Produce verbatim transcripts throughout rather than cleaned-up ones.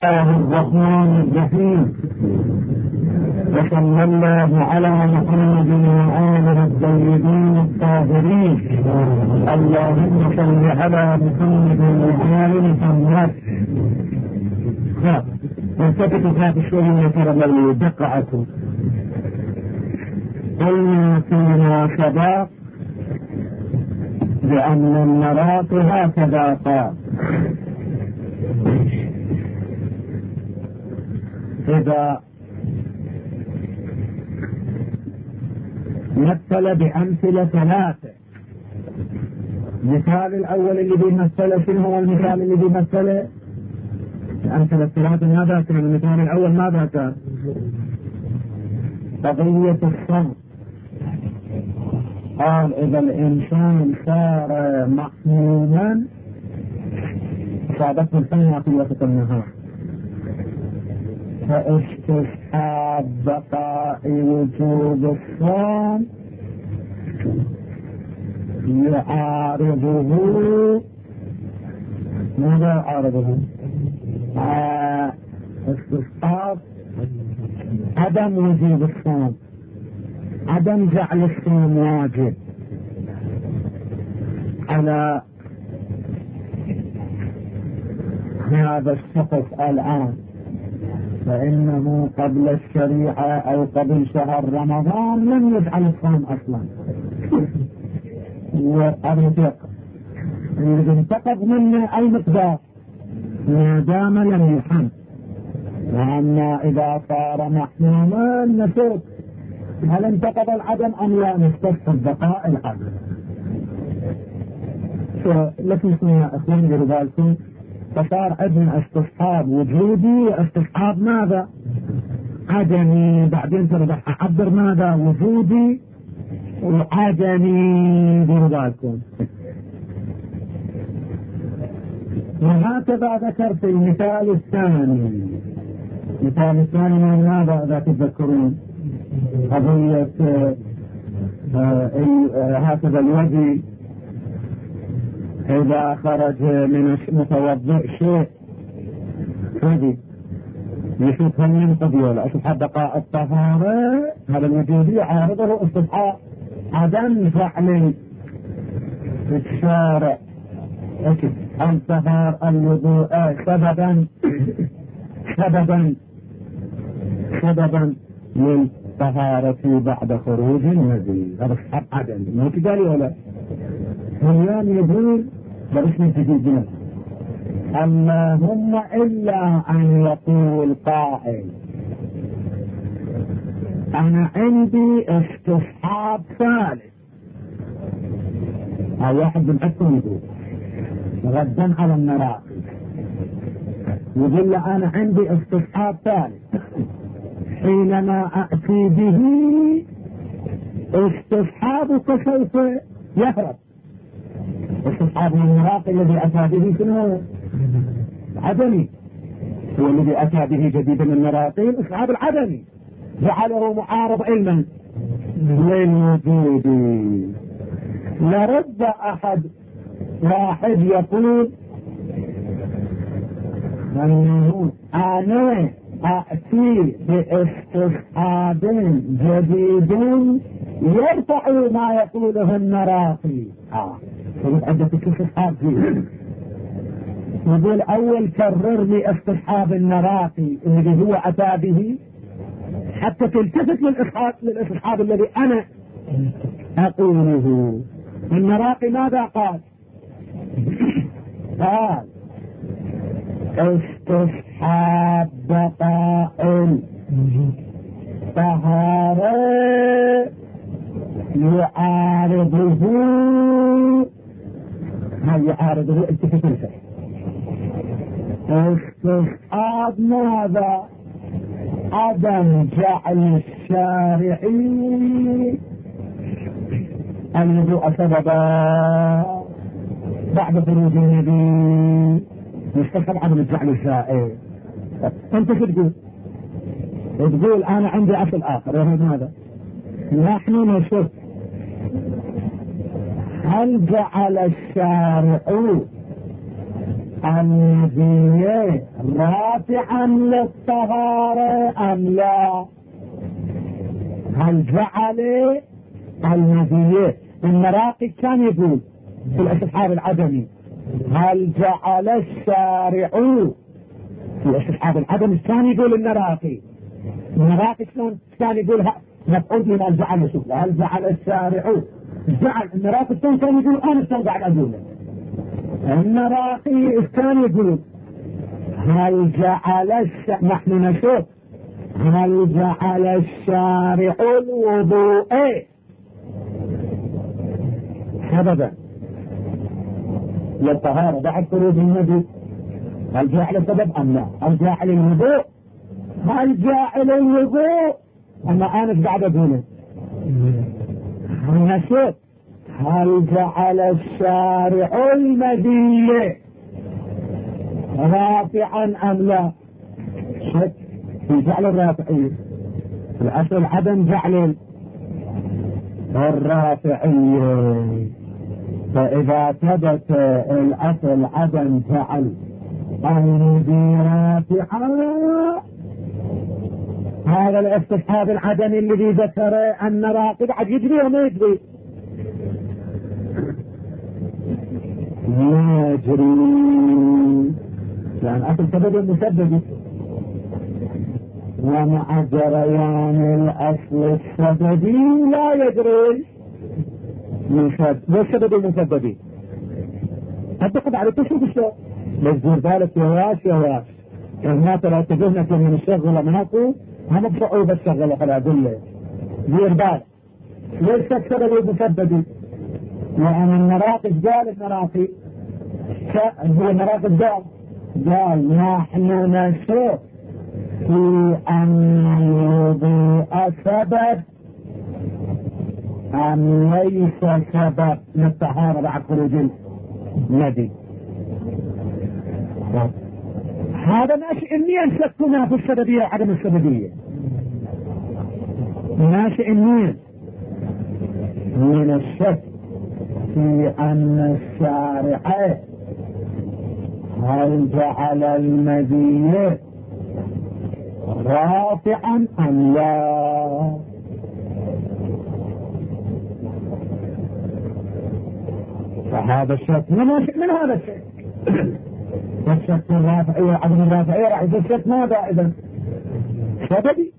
الله الرحمن الرحيم. وصلى الله على محمد وآله الطيبين الطاهرين. اللهم صل على محمد وآل محمد. ها التفتوا هذا شوية ترى لو دقعته. قلنا فيما سبق بأن المرات هكذا قال: إذا مثل بأمثلة ثلاثة. المثال الأول اللي بيمثله شنو هو المثال اللي بيمثله؟ الأمثلة الثلاثة ماذا كان؟ المثال الأول ماذا كان؟ قضية الصمت. قال إذا الإنسان صار محموما صادته الحمى في وقت النهار، فاستصحاب بقاء وجود الصوم يعارضه. ماذا يعارضه؟ آه استصحاب عدم وجود الصوم، عدم جعل الصوم واجب على هذا الشخص الآن، فإنه قبل الشريعة أو قبل شهر رمضان لم يجعل الصوم أصلا، والرفق إذا انتقض منه أي مقدار ما دام لم يحم. وأما إذا صار محموما نشوف هل انتقض العدم أم لا، نستصحب بقاء العدم. لكن يا أخوان بربالكم فصار عندنا استصحاب وجودي واستصحاب ماذا؟ عدمي. بعدين ترى أعبر ماذا؟ وجودي وعدمي بربالكم. وهكذا ذكرت المثال الثاني. المثال الثاني من ماذا إذا تتذكرون؟ قضية آه آه هكذا الوجه إذا خرج من متوضئ شيء هذه يشوف هل ينقضي ولا استصحاب بقاء الطهارة. هذا الوجود يعارضه استصحاب عدم فعل الشارع الطهار الوضوء سببا سببا سببا للطهارة بعد خروج النبي. هذا استصحاب عدم مو كذا ولا هيان يقول باسم جديد منه. اللهم إلا أن يقول قائل أنا عندي استصحاب ثالث، أو واحد من حكم يقول غدا على النراقي يقول له أنا عندي استصحاب ثالث، حينما أأتي به استصحابك سوف يهرب. استصحاب النراقي الذي أتى به شنو؟ عدمي. هو الذي أتى به جديدا من النراقي استصحاب العدمي، جعله معارض علما للوجود. لرد أحد واحد يقول أنه أنا أأتي باستصحاب جديد يرفع ما يقوله النراقي. آه عدة استصحاب فيه. يقول أول كرر لي استصحاب النراقي الذي هو أتى به حتى تلتفت للاستصحاب للاستصحاب الذي أنا أقوله. النراقي ماذا قال؟ قال استصحاب بقاء الطهارة يعارضه. هل يعارضه؟ التفت الفعل. استصحاب ماذا؟ عدم جعل الشارعي الوضوء سببا بعد خروج النبي. يستصحب عدم جعل الشارعي. انت شو تقول؟ تقول انا عندي اصل اخر وهو ماذا؟ نحن نشوف هل جعل الشارع النبي رافعا للطهارة أم لا؟ هل جعل النبي المراقي كان يقول في الاستصحاب العدمي، هل جعل الشارع في الاستصحاب العدمي كان يقول المراقي المراقي كان يقول مفعول من الجعل. شوف، هل جعل الشارع جعل المراقي كان يقول انا كان قاعد اقول المراقي كان يقول هل جعل الشارع، نحن نشوف هل جعل الشارع الوضوء سببا للطهارة بعد خروج النبي؟ هل جعل سبب أم لا؟ هل جعل الوضوء؟ هل جعل الوضوء؟ أما أنا ايش قاعد أقوله؟ نشوف هل جعل الشارع المذي رافعا أم لا؟ شك في جعل الرافعية، الأصل عدم جعل الرافعية، فإذا ثبت الأصل عدم جعل النبي رافعا، هذا الاستصحاب العدمي الذي ذكر أن راقب عاد يجري وما يجري؟ ما يجري، لأن أصل سبب المسبب، ومع جريان الأصل السببي لا يجري والسبب المسببي. أعتقد على تشوف الشيء بس ذلك يواش يواش الناس لا تجهنك من الشغل مناكو هم بصعوبة الشغل على أدلة دير بالك ليس السبب المسببي، لأن المراقب قال المراقب هو المراقب قال قال نحن نشوف في أن الوضوء سبب أم ليس سبب للطهارة بعد خروج النبي. هذا ناشئ منين شكنا في السببية وعدم السببية؟ ناشئ منين؟ من الشك في أن الشارع هل جعل المذي رافعا أم لا؟ فهذا الشك من هذا الشك الشك الرافعية وعدم الرافعية راح يصير شك ماذا إذن؟ سببي.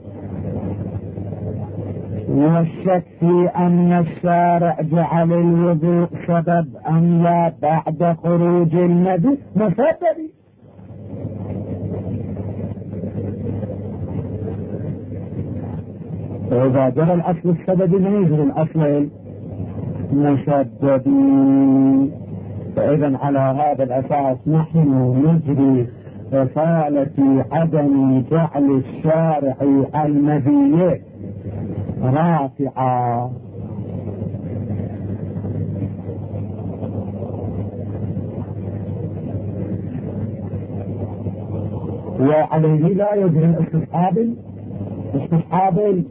والشك في أن الشارع جعل الوضوء سبب أم لا بعد خروج النبي مسببي. فإذا جرى الأصل السببي ما يجري الأصل المسببي. فإذا على هذا الأساس نحن نجري رسالة عدم جعل الشارع المذي رافعا. وعليه لا يجري الاستصحاب استصحاب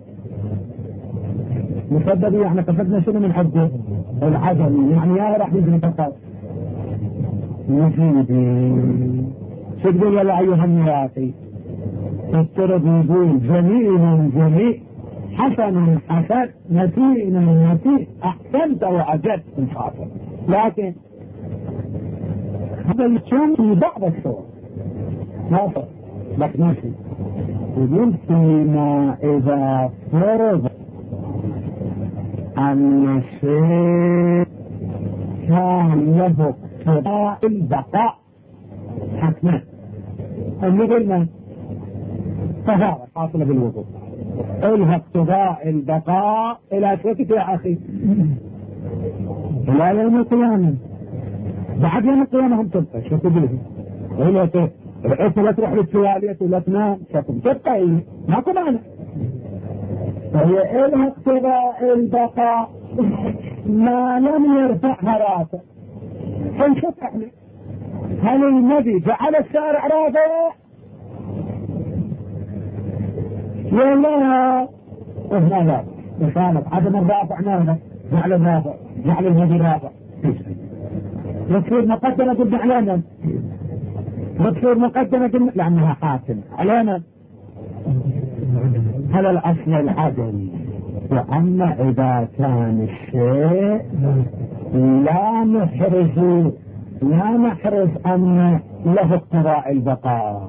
مسبب، يعني قصدنا شنو من حده العدم، يعني يا راح يجري فقط نجيبي. شو تقول يا ايها النواتي؟ الترب يقول جميل جميل حسن حسن نتين نتين احسنت وعجبت من خاطر، لكن هذا يتشون في بعض الصور ناصر لك ناسي يقول فيما اذا فرض ان الشيء كان له اقتضاء البقاء حتما، اللي قلنا طهارة حاصلة بالوضوء إلها اقتضاء البقاء إلى شكك يا أخي إلى يوم القيامة. بعد يوم القيامة هم تبقى شو تقولهم إلا العسى لا تروح للتوالية ولا تنام شكم تبقى إيه ماكو معنى. فهي إلها اقتضاء البقاء ما لم يرفعها راسه. فنشوف احنا هل النبي جعل الشارع رافع ولا وهنا لا وكانت عدم الرافع ماذا؟ جعل الرافع جعل النبي رافع يصير مقدمة بالمعلمة بتصير مقدمة لأنها حاكم علينا. هذا الأصل العدل. وأما إذا كان الشيء لا نحرز لا نحرز أن له اقتضاء البقاء،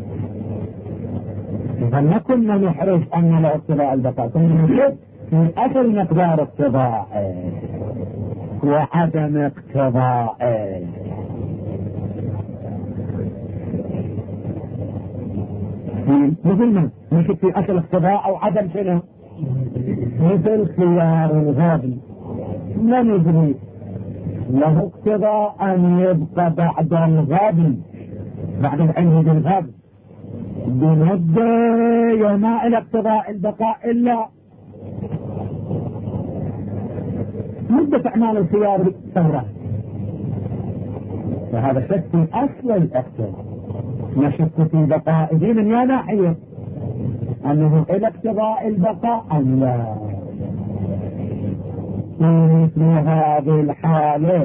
إذا كنا نحرز أن له اقتضاء البقاء، كنا نشوف في أصل مقدار اقتضاءه وعدم اقتضاءه. مثل ما نشوف في أصل اقتضاء أو عدم شنو، مثل خيار الغابي ما ندري له اقتضاء أن يبقى بعد الغابي بعد العلم بالغابي بمدة وما إلى اقتضاء البقاء إلا مدة أعمال الخيار ثورة. فهذا شك في أصل الاقتضاء، نشك في بقاء دين من يا ناحية أنه إلى اقتضاء البقاء أم لا. في هذه الحالة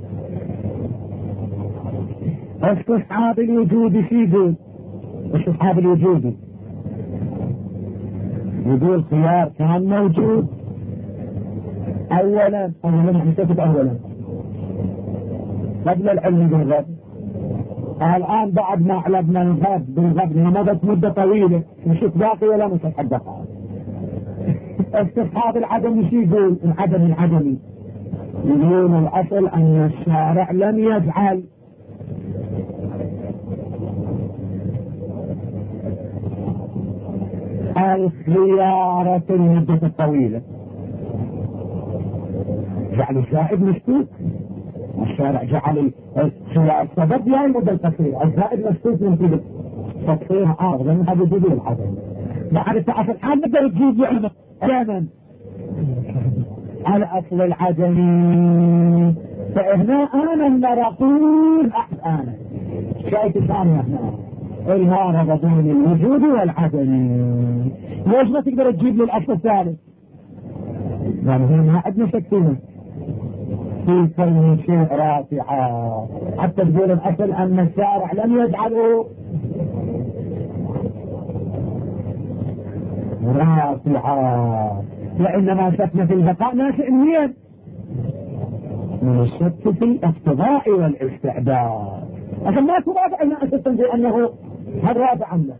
استصحاب الوجود في يقول استصحاب الوجود يقول خيار كان موجود أولا أولا نحن أولا قبل العلم بالغيب، الآن بعد ما علمنا الغيب بالغيب مضت مدة طويلة نشوف باقي ولا مش الحدقاء. استصحاب العدم مش يقول العدم العدمي، يقول الأصل أن الشارع لم يجعل الخيارة المدة الطويلة، جعل الزائد مشكوك. الشارع جعل السبب لا المدة القصيرة، الزائد مشكوك من كده تقصيرها أعظم من هذا الجديد العدم. بعد التعافي الحال نقدر تجيب يعني دائما على أصل العدمي. فهنا أنا المراقين أحد أنا شايف ثانية هنا الهارة بين الوجود والعدم. ليش ما تقدر تجيب لي الأصل الثالث؟ يعني هنا ما عندنا شكين في كل شيء رافعة، حتى تقول الأصل أن الشارع لم يجعله رافعة، وإنما شكنا في البقاء ناشئ منين؟ من الشك في الاقتضاء والاستعداد. عشان ما ترافع أن أساسا في أنه هذا رافع عنه.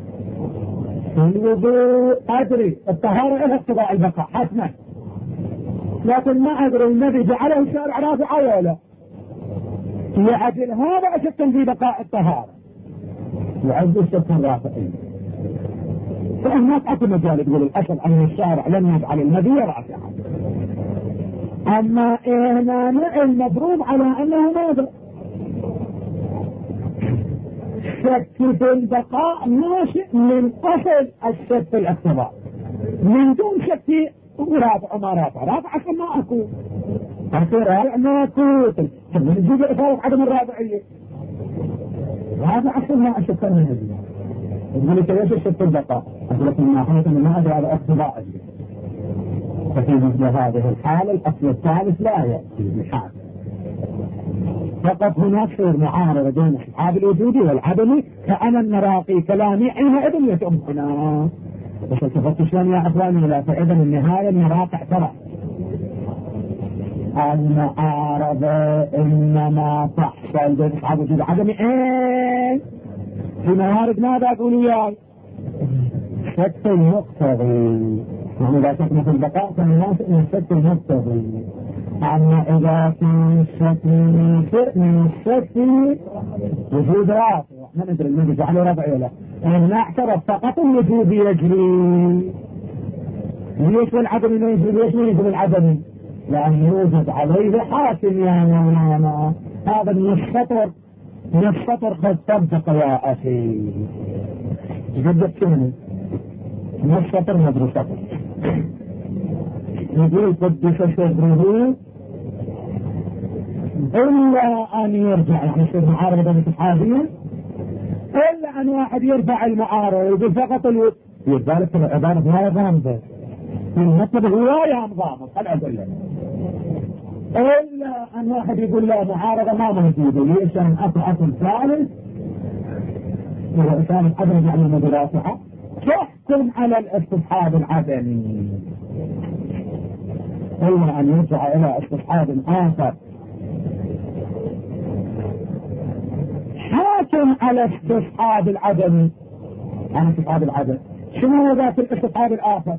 الوضوء أدري الطهارة إلى اقتضاء البقاء حسنا، لكن ما أدري النبي جعله الشارع رافعة ولا لا. يعدل هذا أساسا في بقاء الطهارة يعد الشك الرافعين. فإن تعطي مجال تقول الأصل أن الشارع لم يجعل النبي رافعا. أما هنا المضروب على أنه ماذا؟ شك في البقاء ناشئ من أصل الشك في الاقتضاء، من دون شك في رافع ما رافع رافع عشان ما أكون أكون رافع ما أكون ثم نجيب إثارة عدم الرافعية هذا عشان ما أشك من هذه. يقول لك ليش الشك في البقاء؟ أقول لك من ناحية أن ما أدري على اقتضاء أجل. ففي مثل هذه الحالة الأصل الثالث لا يأتي بحال، فقط هناك صير معارضة بين اصحاب الوجود والعدمي. فأنا المراقي كلامي حينئذ يتم هنا. بس التفتوا شلون يا أخواني؟ لا فإذا النهاية المراقع ترى المعارضة إنما تحصل بين اصحاب الوجود والعدمي ايه في موارد ماذا أقول وياي؟ شك المقتضي. يعني إذا شكنا في البقاء فالناس إن الشك المقتضي. أما إذا كان الشك من الشك وجود رافع ما ندري النبي جعله رافع ولا لا، اعترف فقط الوجود يجري. ليش والعدم ما يجري؟ ليش ما يجري العدم؟ لأن يوجد عليه حاكم يا مولانا. هذا من السطر من السطر قد صدق يا أخي. جدد كلمة من السطر مدري سطر يقول قدس صدره إلا أن يرجع، يعني يصير معارضة بين الصحابيين، إلا أن واحد يرفع المعارضة ويقول فقط الوجود. يذلك العبارة ما غامضة في المطلب الرواية غامضة الأدلة. إلا أن واحد يقول لا معارضة ما موجودة. ليش؟ أن أصل أصل ثالث وإقامة عدم يعني المدراسة تحكم على الاستصحاب العدمي إلا أن يرجع إلى استصحاب آخر حاكم على استصحاب العدمي. عن استصحاب العدم شنو هو ذات الاستصحاب الآخر؟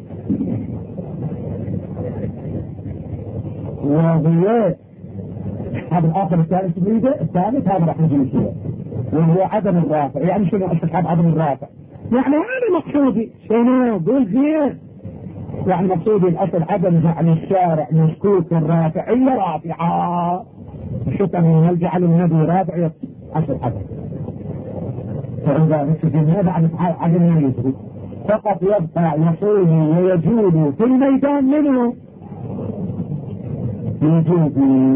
وهو هذا الآخر الثالث تريده الثالث هذا راح نجي فيه وهو عدم الرافع. يعني شنو استصحاب عدم الرافع؟ يعني هذا مقصودي شنو قول زين. يعني مقصودي الأصل عدم جعل الشارع مشكوك الرافعية رافعة شوف أن يجعل النبي رافع أصل عدم. فإذا نتجمع بعد عدم ما يجري فقط يبقى يصوم ويجود في الميدان منه يجود.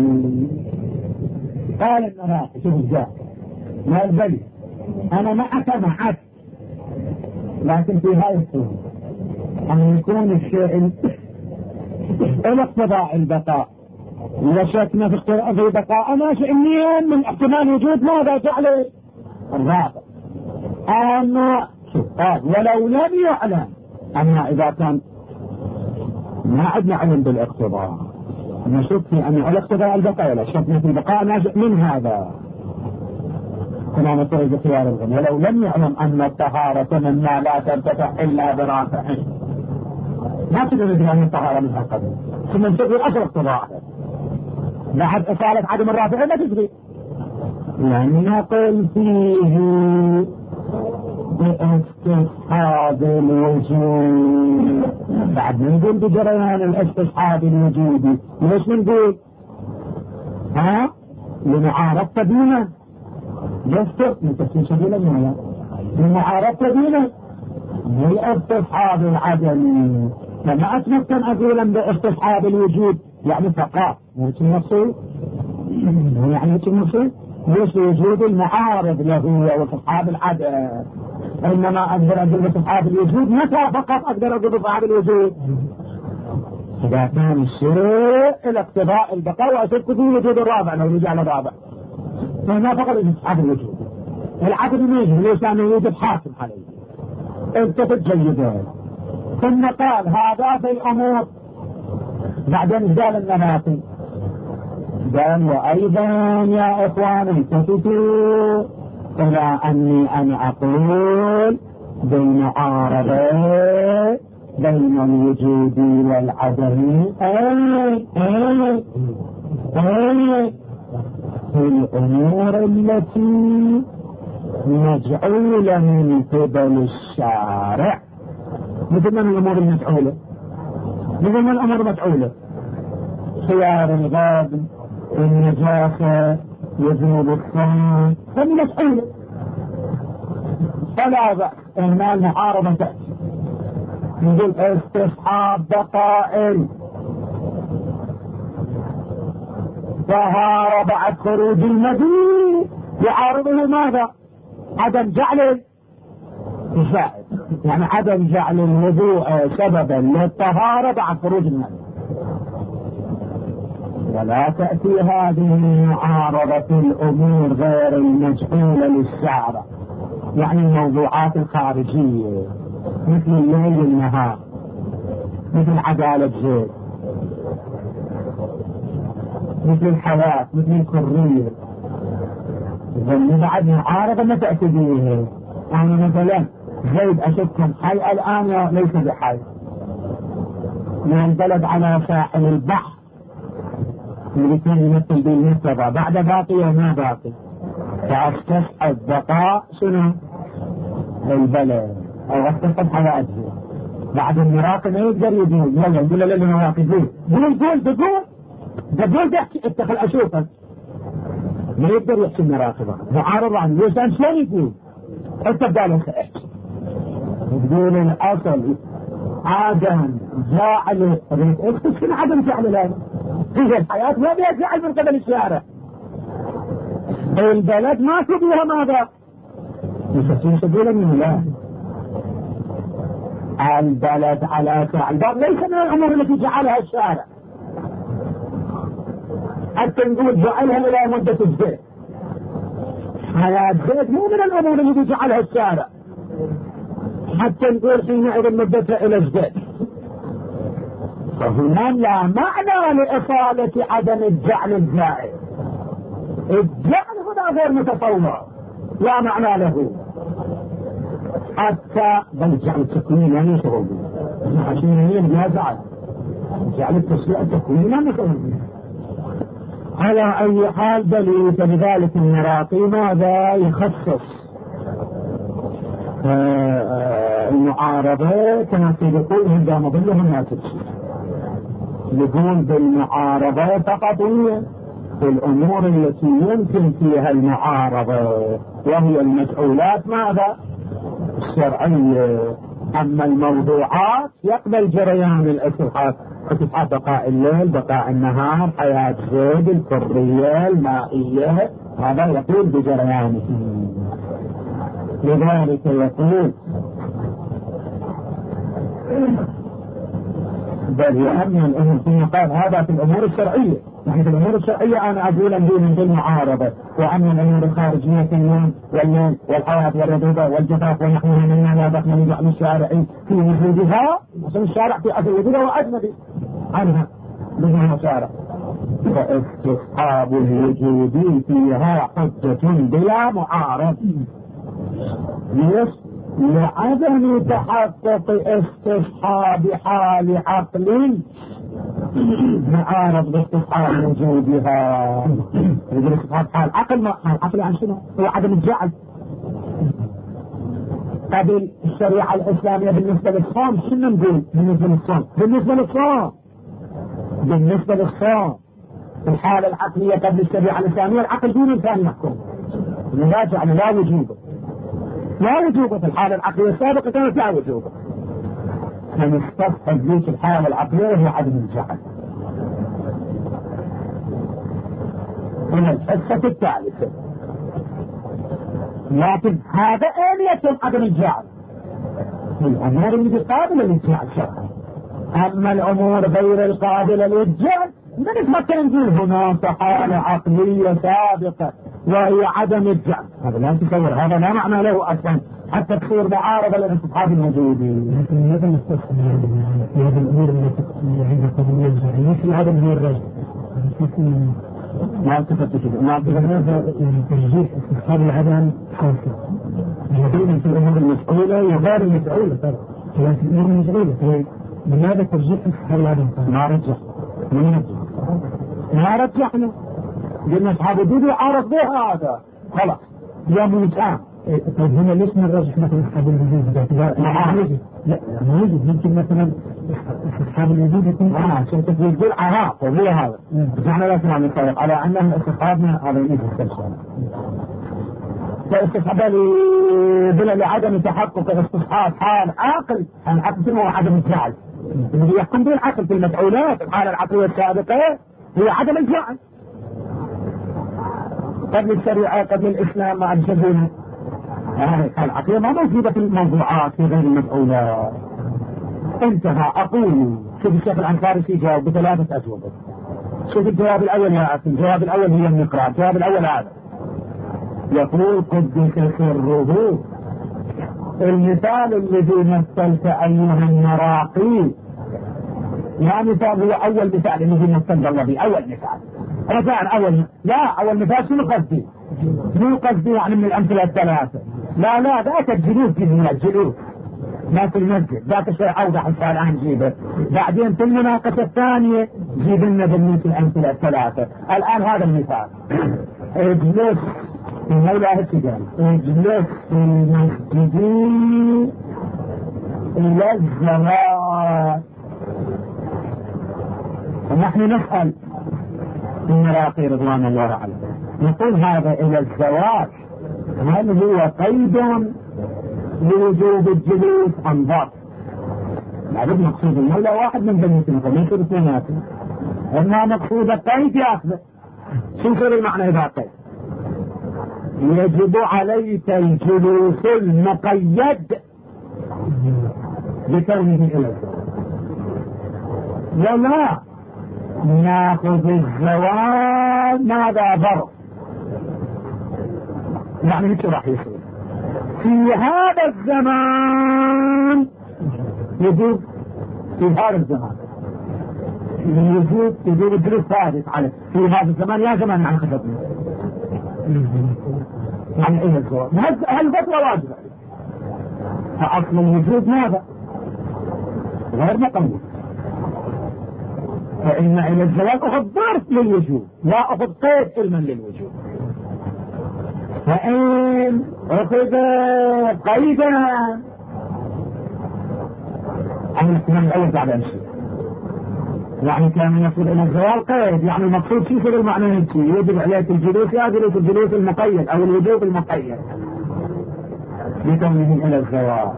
قال النراقي شوف الجاء ما البلي أنا معك معك لكن في هاي الصورة أن يكون الشيء الاقتضاء البقاء وشكنا في بقاء ماشي منين من احتمال وجود ماذا جعل الرابع. أما قال ولو لم يعلم أما إذا كان ما عدنا علم بالاقتضاء نشك في أن الاقتضاء البقاء ولا شكنا في بقاء ناشئ من هذا كما نقول بخيار الغنى ولو لم يعلم أن الطهارة مما لا ترتفع إلا برافع ما تدري أن الطهارة منها القدر ثم نسوي أصل اقتضاء بعد إصالة عدم الرافع ما تدري يعني نقول فيه باستصحاب الوجود بعد نقول بجريان الاستصحاب الوجودي. ليش نقول ها لمعارضة دينه يستر من تفسير سبيل المولى لمعارضة دينه بالاستصحاب العدمي. لما أتمكن أقولا باستصحاب الوجود يعني فقط مش المقصود يعني مش المقصود ليش وجود المعارض له واستصحاب العدم. إنما أقدر أقول باستصحاب الوجود متى فقط أقدر أقول باستصحاب الوجود إذا كان الشيء الاقتضاء البقاء وأشك في وجود الرابع لو رجع للرابع فما فقط استصحاب الوجود. العدم يجي ليش أنه يوجد حاكم عليه التفت جيدا. ثم قال هذا في الأمور بعدين قال النماطي قال وأيضا يا إخواني التفتوا إلى أني أنا أقول بالمعارضة بين الوجود والعدم أي أي أي في الأمور التي مجعولة من قبل الشارع مثل من الأمور المجعولة مثل من الأمور المجعولة خيار الغاب النجاسة يذوب الصوم فالمسؤولة فلا بأس إن المعارضة تأتي نقول استصحاب بقائل طهارة بعد خروج المدين يعارضه ماذا؟ عدم جعل زائد يعني عدم جعل الوضوء سببا للطهارة بعد خروج المدين. ولا تأتي هذه المعارضة الأمور غير المجعولة للشعر يعني الموضوعات الخارجية مثل الليل والنهار مثل عدالة زيد مثل الحياة مثل الحرية إذا بعد معارضة ما تأتي بها. يعني مثلا زيد أشككم حي الآن ليس بحي من البلد على ساحل البحر اللي كان يمثل بالمرتبة بعد باقي وما باقي فاستصحب بقاء شنو البلد او استصحب حياته بعد المراقب ما يقدر يقول يلا نقول له للمراقب قول قول قول تقول تقول تحكي اتخل اشوفك ما يقدر يحكي المراقبة معارض عنه ليش شلون يقول انت بدالك احكي تقول الاصل عدم جعل اكتب شنو عدم جعل الان في الحياة ما بيجعل من قبل الشارع البلد ما تبيها ماذا يستطيع سبيلا من لا البلد على ساعة الباب ليس من الأمور التي جعلها الشارع حتى نقول جعلها إلى مدة الزيت حياة زيد مو من الأمور اللي جعلها الشارع حتى نقول حينئذ مدتها إلى الزيت. فهنا لا معنى لإصالة عدم الجعل الزائد. الجعل هنا غير متصور لا معنى له حتى بل جعل التكوين لا يشغل به عشان لا زعل جعل التشريع التكوين لا يشغل به. على أي حال دليل فلذلك المراقي ماذا يخصص المعارضة كما يقول هذا مضلهم لا تبشر يقول بالمعارضة فقط في الأمور التي يمكن فيها المعارضة وهي المسؤولات ماذا الشرعية. أما الموضوعات يقبل جريان الاستصحاب استصحاب بقاء الليل بقاء النهار حياة زيد الحرية المائية هذا يقول بجريانه. لذلك يقول بل يؤمن الأمور فيما قال هذا في الأمور الشرعية. نحن في الأمور الشرعية أنا أقول أن بالمعارضة وأما الأمور الخارجية كالنوم والنوم والحياة والرذوبة والجفاف ونحوها مما لا دخل من جعل الشارع في وجودها عشان الشارع في أصل وجودها وأجنبي عنها منها شارع. فاستصحاب الوجود فيها حجة بلا معارض. ليش؟ لعدم تحقق استصحاب حال عقل معارض باستصحاب وجودها. يقول استصحاب حال عقل ما حال عقل عن شنو؟ هو عدم الجعل. قبل الشريعة الإسلامية بالنسبة للصوم شنو نقول بالنسبة للصوم؟ بالنسبة للصوم بالنسبة للصوم الحالة العقلية قبل الشريعة الإسلامية العقل دون إنسان يحكم لا جعل لا وجوده لا وجوبه في الحالة العقلية السابقة كانت لا وجوبه. فنستصحب ذيك الحالة العقلية هي عدم الجعل. هنا الحصة الثالثة. لكن هذا أين يتم عدم الجعل؟ الأمور اللي قابلة للجعل شرعا. أما الأمور غير القابلة للجعل نتمكن نقول هناك حالة عقلية سابقة وهي عدم الجعل. هذا لا تصور هذا لا معنى له أصلا حتى تصير معارضة للاستصحاب الموجودين. لكن هذا مستصحب في هذه الأمور التي عندها قضية الجعل مثل عدم هو الرجل ما التفت كده ما التفت يعني ترجيح استصحاب العدم حاصل يقولون في الأمور المسؤولة يغير المسؤولة لكن الأمور المسؤولة لماذا ترجيح استصحاب العدم ما رجح ما رجحنا قلنا أصحاب الدين يعارض بها هذا خلاص يموتان. طيب هنا ليش نرجح مثلا أصحاب الوجود باعتبار لا لا موجود يمكن مثلا أصحاب الوجود يكون اه عشان تقول اه طبيعي هذا نحن لا نسمع من طريق على أنه استصحابنا هذا يجب السلسلة فاستصحاب بلا لعدم تحقق الاستصحاب حال عاقل العقل شنو عدم الجعل اللي يحكم به العقل في المسؤولات الحالة العقلية السابقة هي عدم الجعل. قبل الشريعة قبل الإسلام مع الجبن هذه العقلية ما موجودة في الموضوعات في غير المسؤولات. انتهى. أقول شوف الشيخ العنصاري يجاوب بثلاثة أجوبة. شوف الجواب الأول يا أخي الجواب الأول هي النقرأ. الجواب الأول هذا يقول قدس سره المثال الذي مثلت أيها المراقي يا مثال هو أول مثال الذي مثلت الله به أول مثال رجاء أول لا أول مثال شنو قصدي مو قصدي يعني من الأمثلة الثلاثة لا لا ذاك الجلوس جيبنا الجلوس ما في المسجد ذاك شيء أوضح إن شاء الله نجيبه بعدين في المناقشة الثانية جيب لنا بالنسبة الأمثلة الثلاثة. الآن هذا المثال اجلس المولى السجان اجلس في المسجد إلى الزواج. ونحن نسأل المراقي رضوان الله عليه نقول هذا إلى الزواج هل هو قيد لوجوب الجلوس أم ضرب؟ لابد مقصود المولى واحد من بنيتنا فليس اثنيناتنا إنما مقصود القيد يأخذ شو يصير المعنى إذا قيد يجب عليك الجلوس المقيد بكونه إلى الزواج ولا ناخذ الزواج ماذا ضرب يعني هيك راح يصير في هذا الزمان وجود، في هذا الزمان وجود وجود الجلوس ثابت عليه في هذا الزمان. يا زمان عن خطبنا يعني ايه الزواج؟ هل فترة واجبة؟ فأصل الوجود ماذا؟ غير مقيد. فإن إلى الزواج أخذ ظرف للوجود، لا أخذ قيد علما للوجود. فإن أخذ قيدا أنا الاحتمال الأول بعد أمشي، يعني كان يصل إلى الزوال قيد، يعني المقصود شيء في المعنى هيك يجب عليك الجلوس يا جلوس الجلوس المقيد أو الوجوب المقيد لكونه إلى الزوال.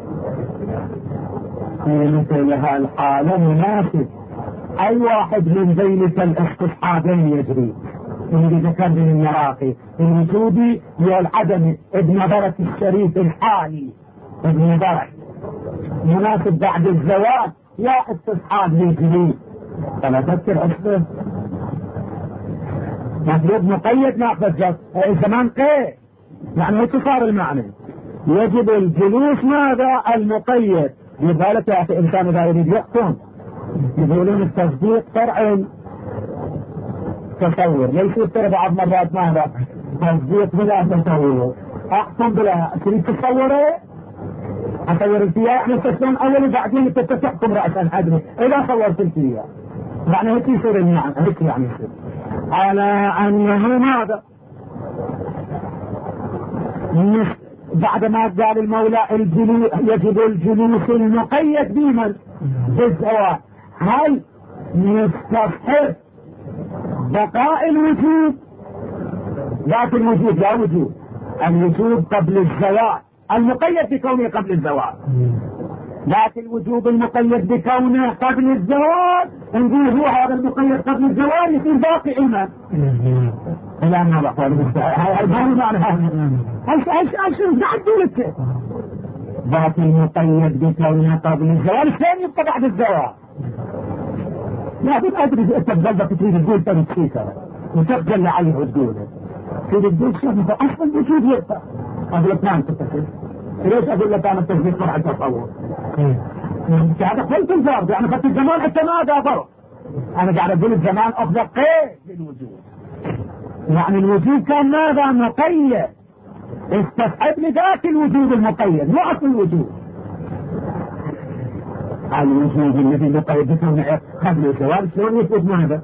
في مثل هالحالة مناسب أي واحد من ذلك الاستصحابين يجري اللي ذكر من المراقي الوجودي والعدمي ابن برك الشريف الحالي ابن برك مناسب بعد الزواج يا استصحاب يجري. فلا تذكر أسفل مطلوب مقيد ناخذ جس زمان قيد، يعني هيك صار المعنى يجب الجلوس ماذا المقيد. لذلك يا أخي إنسان إذا يريد يحكم يقولون التصديق فرع تصور، ليس يصير بعض مرات ماذا تصديق بلا تصور. أحكم بلا تريد تصوره أصور الفيها يعني تسلم أول وبعدين تتحكم رأسا أدري إذا صورت الفيها يعني هيك يصير المعنى هيك يعني يصير على أنه ماذا بعد ما قال المولى الجلوس يجب الجلوس المقيد بمن بالزواج. هل نستصحب بقاء الوجود؟ لكن الوجود لا وجود، الوجود قبل الزواج المقيد بكونه قبل الزواج، لكن الوجود المقيد بكونه قبل الزواج نقول هو هذا المقيد قبل الزواج يصير باقي علما. لا ما بقى هذا معنى هذا ايش ايش ايش قاعد تقول انت؟ باقي المقيد بكونه قبل الزواج الثاني يبقى بعد الزواج. لا بدي ادري انت بقلبك تريد تقول تريد شيء وتخجل عليه وتقوله تريد تقول شيء انت اصلا الوجود يبقى اقول لك نعم تتفق. ليش اقول لك انا التجديد فرع التصور؟ هذا قلت الجارب يعني خدت الزمان حتى ما ضرب. انا قاعد اقول الزمان افضل قيد للوجود، يعني الوجود كان ماذا مقيد استصحب لذات الوجود المقيد مو اصل الوجود. الوجود الذي مقيد بكونه قبل الزواج شلون يثبت ماذا؟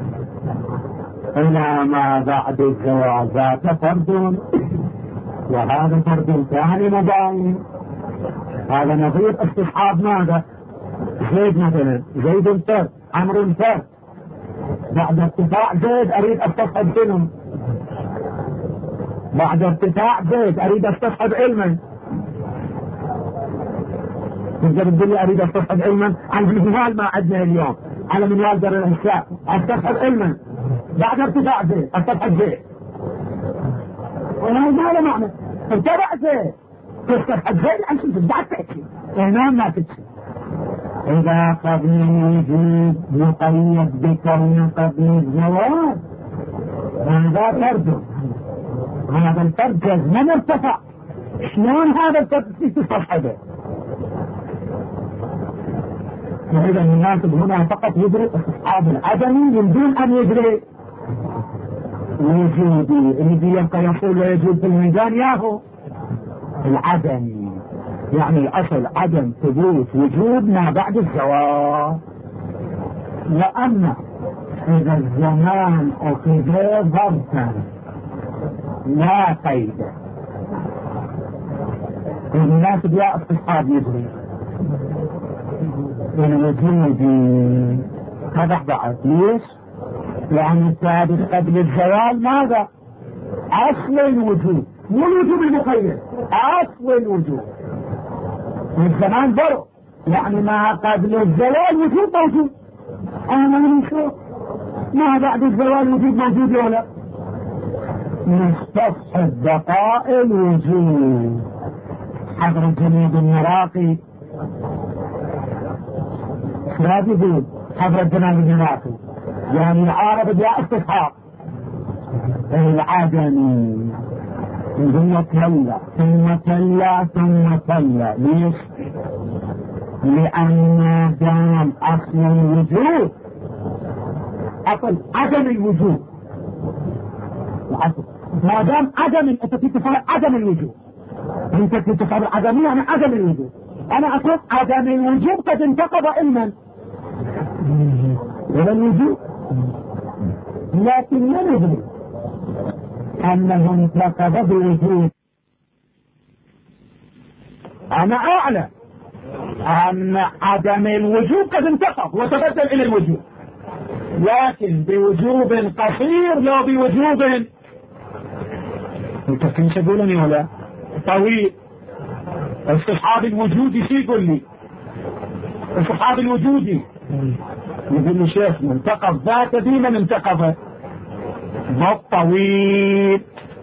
الى ما بعد الزواج ذات فرد وهذا فرد ثاني مباين. هذا نظير استصحاب ماذا؟ زيد مثلا زيد فرد عمرو فرد، بعد ارتفاع زيد اريد استصحب شنو؟ بعد ارتفاع زيد اريد استصحب علما. تقدر تقول لي اريد استصحب علما على المنوال ما عندنا اليوم على منوال دار الانشاء استصحب علما بعد ارتفاع زيد استصحب زيد وهذا ما له معنى. ارتفع زيد تستصحب زيد عن شو بعد تأتي هنا ما تأتي. إذا قبل الوجود مقيد بكون قبل الزواج هذا فرد، هذا الفرد جزما ارتفع. شلون هذا الفرد تستصحبه؟ وإذا الناس هنا فقط يدرك استصحاب العدمي من دون أن يدرك وجودي الذي يبقى يقول ويجود في الميدان ياهو العدمي، يعني الأصل عدم ثبوت وجود ما بعد الزواج. لأن إذا الزمان أخذ ظرفا لا قيد الناس بيا استصحاب يجري الوجود هذا بعد ليش؟ لأن الثابت قبل الزوال ماذا؟ أصل الوجود مو الوجود المقيد، أصل الوجود. والزمان برو يعني ما قبل الزوال وجود موجود. أنا نشوف ما بعد الزوال وجود موجود ولا نستصحب بقاء الوجود. حضر الجنيد المراقي لا يقول حضر الجنيد المراقي يعني العارض يا استصحاب العدمي ثم كلا ثم كلا ثم كلا. ليش؟ لأن دام أصل الوجود أصل عدم الوجود، ما دام عدم انت تتصور عدم الوجود، انت تتصور عدمي يعني عدم الوجود. انا اقول عدم الوجود قد انتقض علما ولا الوجود، لكن لا ندري انه انتقض بوجود. انا اعلم ان عدم الوجود قد انتقض وتبدل الى الوجود، لكن بوجوب قصير لا بوجوب انت كنت تقولني ولا طويل. استصحاب الوجودي شو يقول لي؟ استصحاب الوجودي يقول لي شيخ منتقض ذات ديما انتقض بالطويل.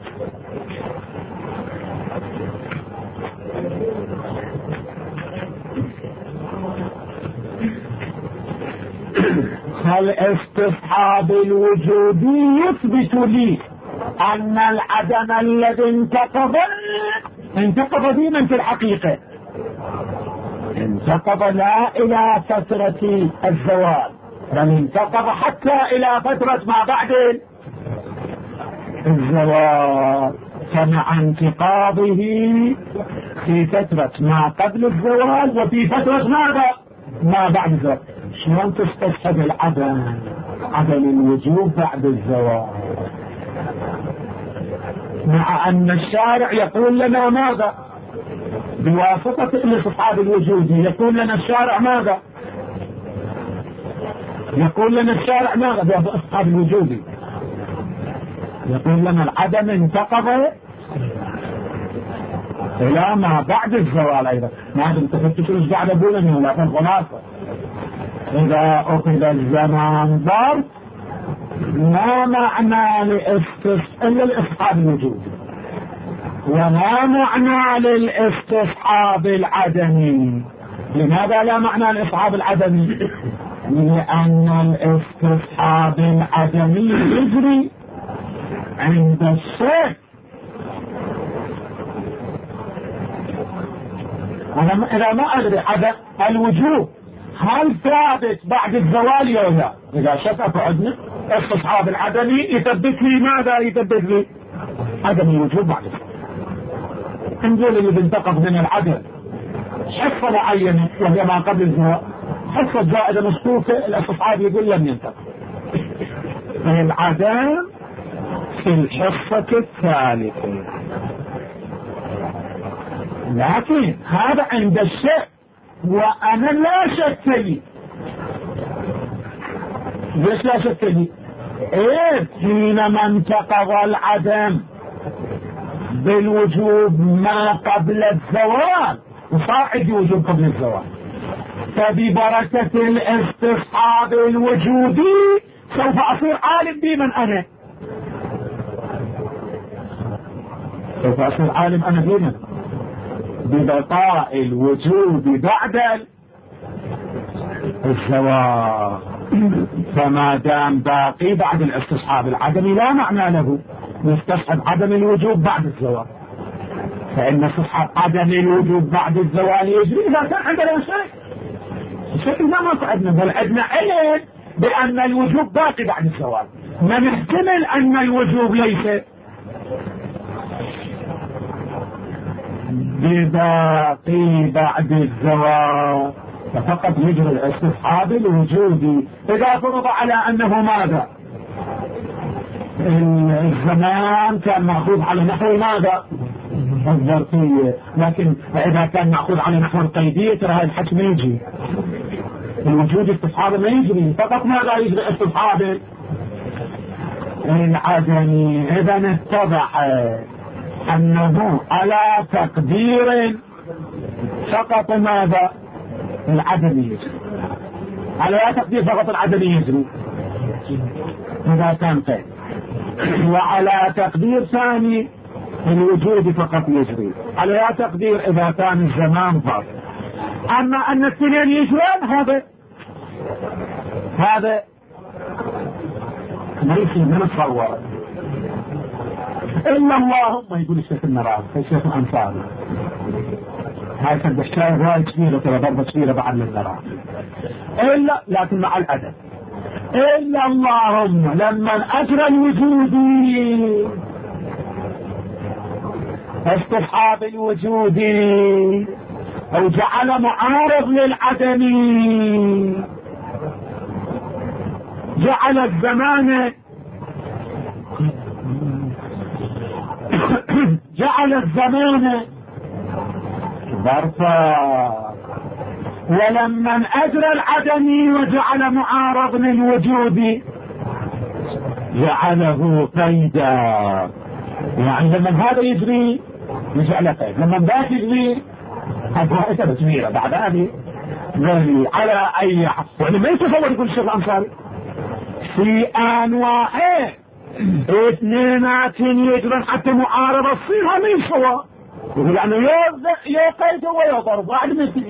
هل استصحاب الوجودي يثبت لي ان العدم الذي انتقض انتقض ديما في الحقيقة، انتقض لا الى فترة الزوال بل انتقض حتى الى فترة ما بعد الزوال، فمع انتقاضه في فترة ما قبل الزوال وفي فترة ماذا ما بعد الزوال. شلون تستصحب العدم عدم الوجود بعد الزوال مع ان الشارع يقول لنا ماذا بواسطة الاستصحاب الوجودي؟ يقول لنا الشارع ماذا؟ يقول لنا الشارع ماذا بالاستصحاب الوجودي؟ يقول لنا العدم انتقض الى ما بعد الزوال ايضا. ما انت كنت ايش قاعد اقول لنا ولا في الخلاصة؟ اذا اخذ الزمان ضرب ما معنى لاستصحاب الا الاستصحاب الوجودي، وما معنى للاستصحاب العدمي. لماذا لا معنى الاستصحاب العدمي؟ لان الاستصحاب العدمي يجري عند الشيء. انا اذا ما ادري عدم الوجود هل ثابت بعد الزوال ولا لا؟ اذا شك عندنا استصحاب العدمي يثبت لي ماذا؟ يثبت لي عدم الوجود بعد الزوال. نقول اللي بينتقض من العدم حصة معينة وهي ما قبل الزوال، حصة زائدة مشكوكة، الاستصحاب يقول لم ينتقض. العدم في الحصة الثالثة، لكن هذا عند الشك وانا لا شك لي. ليش لا شك لي؟ ايه حينما انتقض العدم بالوجوب ما قبل الزوال وصاعد وجوب قبل الزوال، فببركة الاستصحاب الوجودي سوف اصير عالم بمن انا، سوف اصير عالم انا بمن ببقاء الوجود بعد الزوال. فما دام باقي بعد الاستصحاب العدمي لا معنى له نستصحب عدم الوجود بعد الزوال، فإن استصحاب عدم الوجود بعد الزوال يجري إذا كان عندنا شيء. الشيء ما ما عندنا، بل عندنا علم بأن الوجود باقي بعد الزوال، ما نحتمل أن الوجود ليس بباقي بعد الزوال، ففقط يجري الاستصحاب الوجودي. إذا فرض على أنه ماذا؟ الزمان كان مأخوذ على نحو ماذا؟ الظرفية، لكن إذا كان مأخوذ على نحو القيدية ترى هاي الحكم يجي الوجود استصحابه ما يجري، فقط ماذا يجري استصحابه العدمي. إذا اتضح أنه على تقدير فقط ماذا؟ العدمي يجري، على تقدير فقط العدمي يجري إذا كان قيد، وعلى تقدير ثاني الوجود فقط يجري، على تقدير إذا كان الزمان ضرب. أما أن الاثنين يجرون هذا هذا ليس من الصور. إلا اللهم يقول الشيخ النراوي الشيخ الأنصاري هاي كانت الشاي رواية كبيرة ترى ضربة كبيرة بعد للنراوي إلا لكن مع الأدب إلا اللهم لما أجرى الوجود استصحاب الوجود أو جعل معارض للعدم جعل الزمان جعل الزمان ظرفا ولما أجرى العدم وجعل معارض للوجود جعله قيدا يعني لما هذا يجري يجعل قيد لما ذاك يجري هذا تسميره بعد هذه على أي حق يعني ما يتصور يقول الشيخ الأنصاري في أنواع اثنينات يجرون حتى معارضة الصيغة من سواء يقول يعني يا قيد ويا ضرب واحد مثل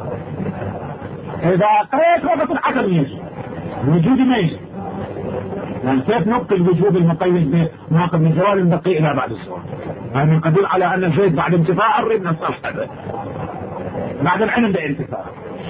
إذا قيد ربط العدم يجري الوجود ما يجري يعني كيف نبقي الوجود المقيد بناقض من زوال البقي إلى بعد الزوال هذا من قدل على أن زيد بعد انتفاع الرب نصف هذا بعد العلم بانتفاع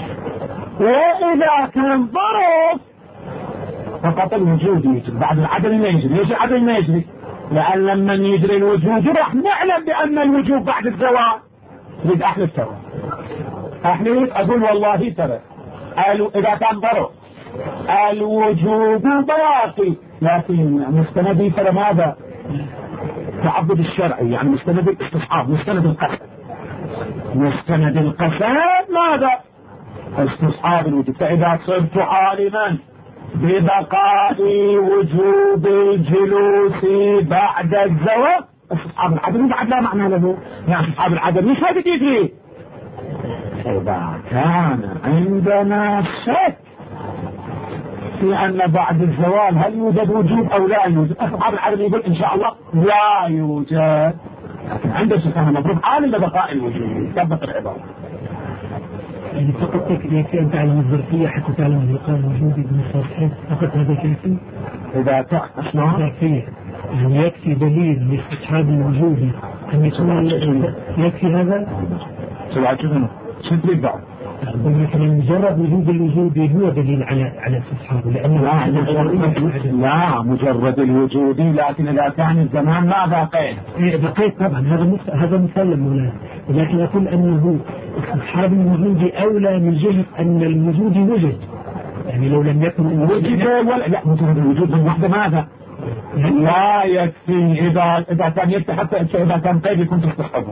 وإذا كان ضرب فقط الوجود يجري بعد العدم ما يجري ليش العدم ما يجري لأن لما يجري الوجود راح نعلم بأن الوجود بعد الزوال يريد أحلف ترى أحلف أقول والله ترى إذا كان ضرب الوجود باقي لكن مستند ترى ماذا تعبد الشرعي يعني مستند الاستصحاب مستند القصد مستند القصد ماذا استصحاب الوجود فإذا صرت عالما ببقاء وجود الجلوس بعد الزواج استصحاب العدم بعد لا معنى له يعني استصحاب العدم مش هذا يجري إذا كان عندنا شك في أن بعد الزوال هل يوجد وجود أو لا يوجد أصحاب العدم يقول إن شاء الله لا يوجد لكن عنده سكانه مفروض عالم ببقاء الوجود يثبت العبارة يعني فقط يكفي أن تعلم الظرفية حتى تعلم البقاء الوجودي بالمصالحين فقط هذا كافي إذا تعلم كافية يعني يكفي دليل لاستصحاب الوجودي أن يكون يكفي هذا سبعة شنو شنو تريد بعد مثلا مجرد وجود الوجود هو دليل على على استصحابه لأنه لا مجرد, لا مجرد الوجود لكن إذا كان الزمان ماذا قيد؟ بقيت طبعا هذا هذا مسلم مولانا ولكن أقول أنه استصحاب الوجود أولى من جهة أن الوجود وجد يعني لو لم يكن وجد ولا لا مجرد الوجود من وحده ماذا؟ لا يكفي إذا إذا كان يكفي حتى إذا كان قيد يكون تستصحبه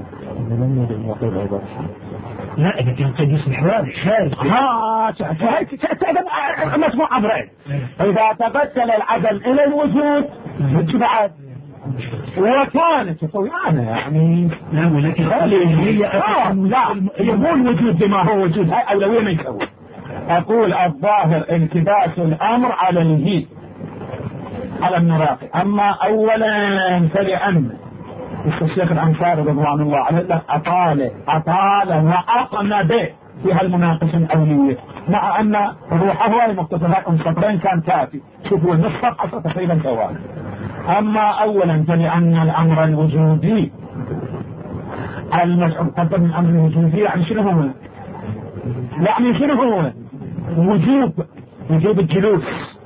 لا إذا كان قد يصبح واضح خارج ها هذا مسموع أمرين إذا تبدل العدم إلى الوجود بعد وكانت يقول أنا يعني لا ولكن لا مو الوجود بما هو وجود هاي أولوية ما يسوي أقول الظاهر انكباس الأمر على الجيد على النراقي أما أولا فلأن الشيخ الأنصاري رضوان الله عليه أطال أطال وأطن به في هالمناقشة الأولية مع أن روحه هو المقتصرات أم سطرين كان كافي شوفوا نصف صفحة تقريبا سواء أما أولا فلأن الأمر الوجودي المسؤول قدم من الأمر الوجودي يعني شنو هو يعني شنو هو وجوب وجوب الجلوس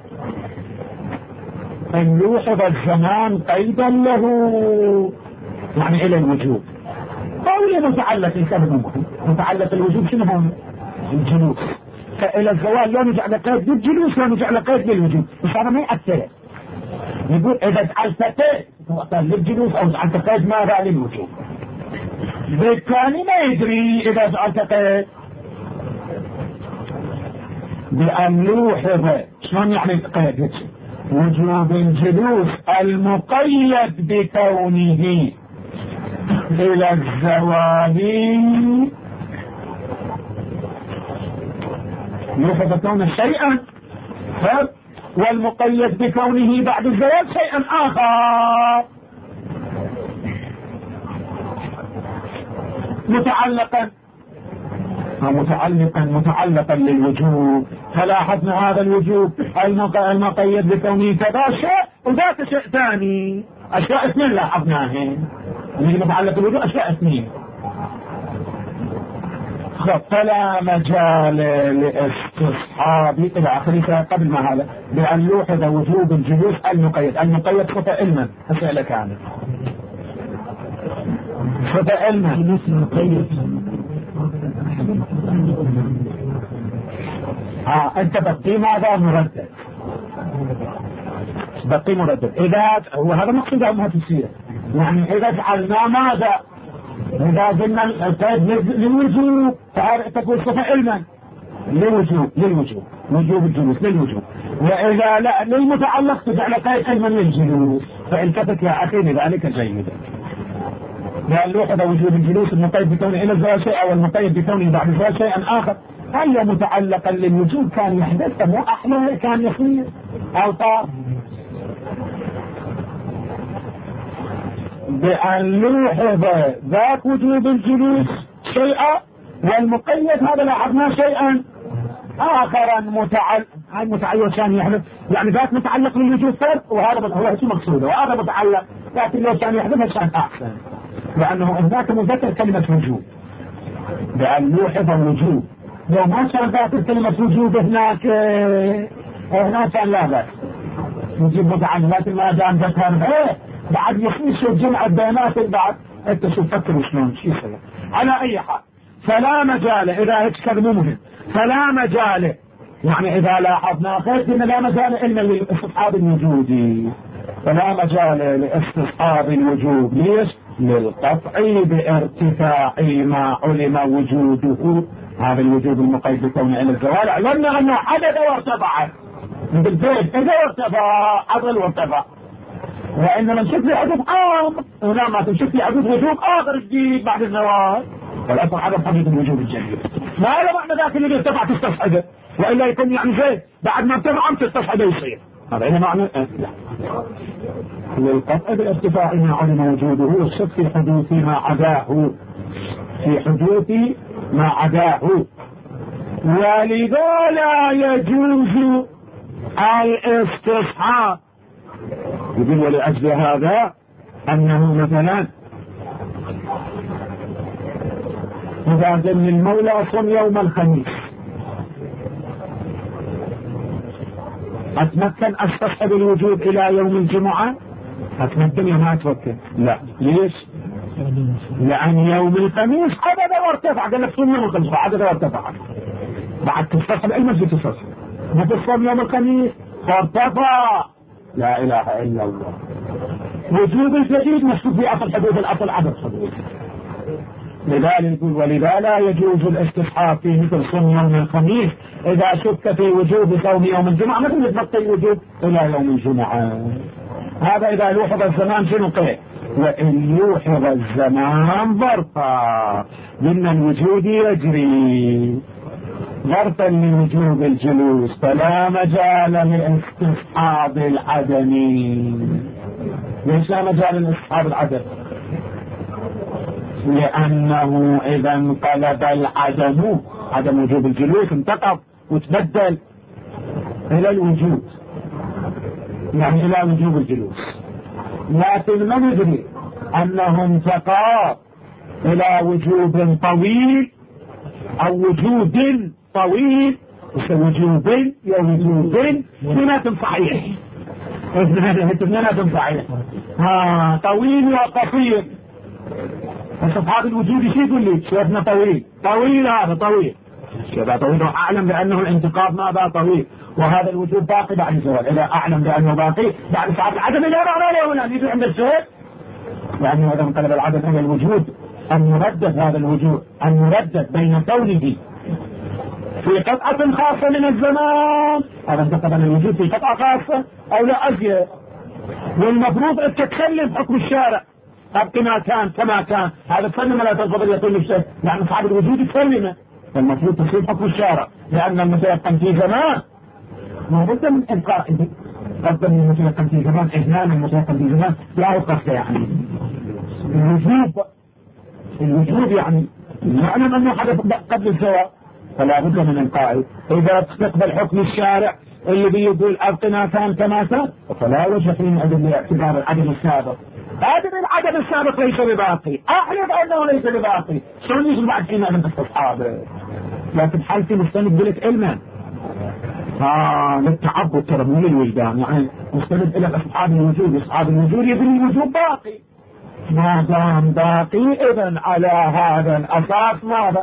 أن يوحظ الزمان قيدا له يعني إلى الوجوب أو متعلق كلمة متعلق الوجوب شنو هو الجلوس فإلى الزوال لا نجعل قيد للجلوس لا نجعل قيد للوجوب مش هذا ما يأثر يقول إذا جعلت قيد للجلوس أو جعلت قيد ماذا للوجوب بالتالي ما يدري إذا جعلت قيد بأن يوحظ شلون يعني قيد وجوب الجلوس المقيد بكونه إلى الزوال يوحظ كونه شيئا والمقيد بكونه بعد الزوال شيئا آخر متعلقا متعلقا متعلقا للوجوب فلاحظنا هذا الوجوب المقيد بكونه كذا شيء وذاك شيء ثاني أشياء اثنين لاحظناها اللي متعلق بالوجوب، أشياء اثنين. فلا مجال لاستصحاب إلى آخره. قبل ما هذا بأن يوحد وجوب الجلوس المقيد. المقيد صفة علما أسئلة كامل صفة علما ها أنت بقي ماذا مردد بقي مردد. إذا هو هذا مقصود أمها تفسير، يعني إذا فعلنا ماذا، إذا قلنا القيد للوجوب تقول صفة علما للوجوب للوجوب وجوب الجلوس للوجوب، وإذا لا للمتعلق تجعل قيد علما للجلوس. فالتفت يا أخي لذلك جيدا، لأن لوحظ وجوب الجلوس المقيد بكونه إلى الزواج شيئا والمقيد بكونه بعد الزواج شيئا آخر. هل متعلقا للوجوب كان يحدث مو أحلى كان يصير أو طار بأن لوحظ ذاك وجوب الجلوس شيئا والمقيد هذا لاحظنا شيئا آخرا متعلق. هاي متعلق كان يحدث، يعني ذاك متعلق للوجوب فرق وهذا هو شو مقصوده، وهذا متعلق لكن لو كان يحدث كان أحسن، لأنه هناك مذكر كلمة وجوب بأن لوحظ الوجوب. لو ما كان ذاكر كلمة وجوب هناك هناك كان لا بأس نجيب متعلق، لكن ما دام ذكر ايه بعد يخيش الجمع البيانات البعض. انت شو فكر شلون شو يصير. على اي حال فلا مجال اذا هيك كلمه مهم، فلا مجال يعني اذا لاحظنا خير ان لا مجال الا لاستصحاب الوجود، فلا مجال لاستصحاب الوجود. ليش؟ للقطع بارتفاع ما علم وجوده. هذا الوجود المقيد بكونه الى الزوال علمنا انه حدث وارتفع بالبيت اذا ارتفع عضل وارتفع، وانما نشوف لي حدوث عام هنا ما تنشوف لي حدوث وجوب اخر جديد بعد الزواج، والاصل عدم حدوث الوجوب الجديد. ما له معنى ذاك اللي ارتفع تستصحبه، والا يكون يعني زين بعد ما ارتفع عم تستصحبه يصير. هذا هنا معنى لا للقطع بارتفاع ما علم وجوده والشك في حدوث ما عداه في حدوث ما عداه، ولذا لا يجوز الاستصحاب. يقول ولأجل هذا أنه مثلا إذا قال المولى صم يوم الخميس أتمكن أستصحب الوجود إلى يوم الجمعة؟ أتمكن يا ما أتمكن؟ لا. ليش؟ لأن يوم الخميس عدد وارتفع، قال لك صم يوم الخميس عدد وارتفع بعد تستصحب أي مسجد تستصحب ما تصم يوم الخميس فارتفع. لا إله إلا الله. وجوب الجديد مشكوك في أصل حدود الأصل عدد حدود. لذلك يقول ولذا لا يجوز الاستصحاب في مثل صوم يوم الخميس إذا شك في وجوب صوم يوم الجمعة مثل يتبقي الوجوب إلى يوم الجمعة. هذا إذا لوحظ الزمان شنو قيل؟ وإن لوحظ الزمان ظرفا من الوجود يجري ظرفا لوجوب الجلوس فلا مجال لاستصحاب العدم. ليش لا مجال لاستصحاب العدم؟ لأنه إذا انقلب العدم عدم وجوب الجلوس انتقض وتبدل إلى الوجود، يعني إلى وجوب الجلوس، لكن ما ندري أنه انتقى إلى وجوب طويل أو وجود طويل وجوب يا وجوب اثنيناتهم صحيح اثنيناتهم صحيح ها طويل وقصير. فصحاب الوجود شو يقول لي شيخنا طويل طويل هذا طويل كذا طويل أعلم بأنه الانتقاض ماذا طويل، وهذا الوجود باقي بعد الزوال إذا أعلم بأنه باقي بعد صعب العدم إلى معنى ولا يجي عند الشيخ، يعني هذا انقلب العدم إلى الوجود أن يردد هذا الوجود أن يردد بين كونه في قطعة خاصة من الزمان. هذا انتقل الوجود في قطعة خاصة أو لا أزيد، والمفروض أن تتكلم حكم الشارع أبقى ما كان كما كان. هذا تسلم لا تنفضل يقول الشيء يعني صاحب الوجود يسلمه، فالمفروض تصير حكم الشارع لأن المتيقن في زمان ما بد من إلقائه قدم من المتيقن في زمان إهمال المتيقن في زمان لا يقصد يعني الوجود الوجود يعني نعلم أنه حدث قبل الزواج فلا بد من إلقائه. إذا تستقبل حكم الشارع اللي بيقول أبق ما كان كما كان، فلا وجه حينئذ لاعتبار العدم السابق. هذا العدم السابق ليس بباقي، أحلف أنه ليس بباقي، شلون يجب بعد حينئذ استصحابه؟ لكن حالتي مستند لك علما ها للتعبد ترى من الوجدان، يعني مستند إلى أصحاب الوجود، أصحاب الوجود يدري الوجود باقي، ما دام باقي إذن على هذا الأساس ماذا؟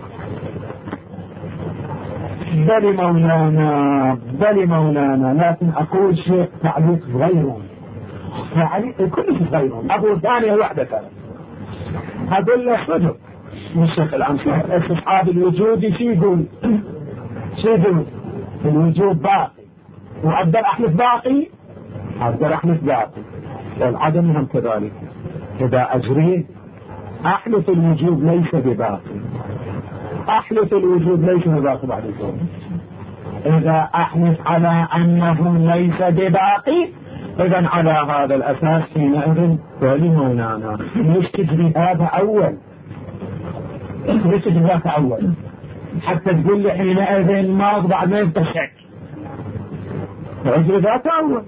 بل مولانا بل مولانا لكن أقول شيء تعليق غيره، تعليق كل شيء غيره، أقول ثانية واحدة كانت هقول له صدق من الشيخ الأنصار أصحاب الوجود شو يقول؟ شو يقول؟ الوجود باقي وأقدر أحلف باقي، أقدر أحلف باقي، والعدم هم كذلك. إذا أجري أحلف الوجود ليس بباقي، أحلف الوجود ليس بباقي بعد الزوج. إذا أحلف على أنه ليس بباقي إذن على هذا الأساس حينئذ ولمولانا ليش تجري هذا أول؟ ليش تجري هذا أول؟ حتى تقول لي حينئذ ما بعد ما يبقى شك، فأجري ذات أول.